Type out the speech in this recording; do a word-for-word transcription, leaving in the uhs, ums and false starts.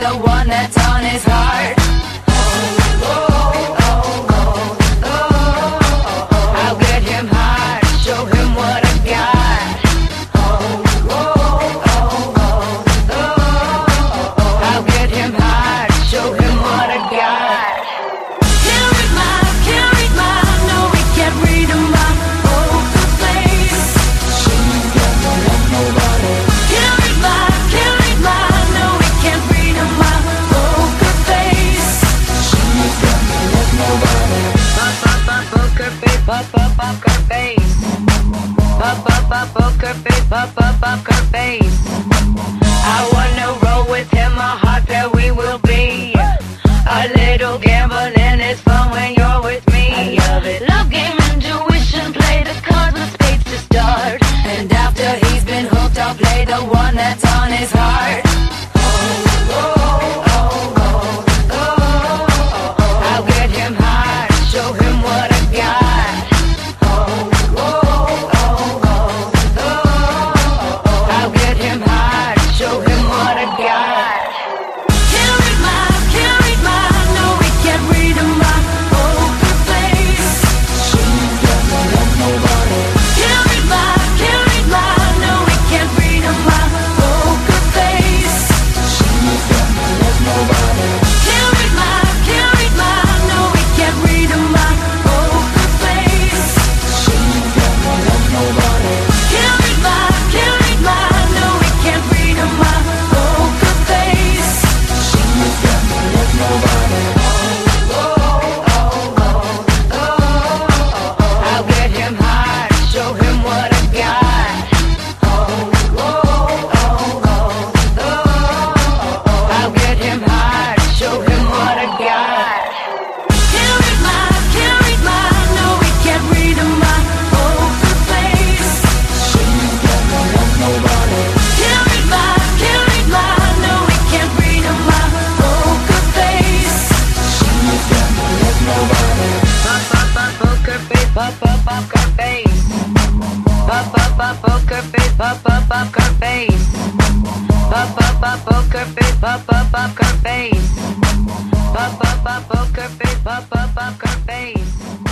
the one that's on his heart. I'll get him hard, show him what I got. I'll get him hard, show him what I got. Can't read my, can't read my, no, we can't read my poker face. She's got no love, nobody. Can't read my, can't read my, no, we can't read my poker face. She's got no love, nobody. Pop, pop, pop, poker face, pop, pop, poker face. Pop, pop, pop, poker face, pop, pop, poker face. I wanna roll with him, a hot pair we will be. A little gambling is fun when you're with me. I love it. Love game, intuition, play the cards with spades to start. And after he's been hooked, I'll play the one that's on his heart. I'll get him hard, show him what I got. I'll get him hard, show him what I got. Can't read my, can't read my, no, we can't read my poker face. She's got no love, nobody. Can't read my, can't read my, no, we can't read my poker face. She's got no love, nobody. Can't read my, can't read my, no, we can't read my poker face. She's got no love, nobody. Can't read my, can't read my, no, we can't read my poker face. She's got no love, nobody. I'll get him hard, show him what I got. I'll get him hard, show him what I got. Can't read my, can't read my, no, we can't read my poker face. She's got no love, nobody. Can't read my, can't read my, no, we can't read my poker face. She's got no love, nobody. Pop, pop, pop, poker face, pop, pop, poker face. Pop, pop, pop, poker face, pop, pop, poker face. Pop, pop, pop, poker face, pop, pop, poker face. Pop, pop, pop, poker face, pop, pop, poker face.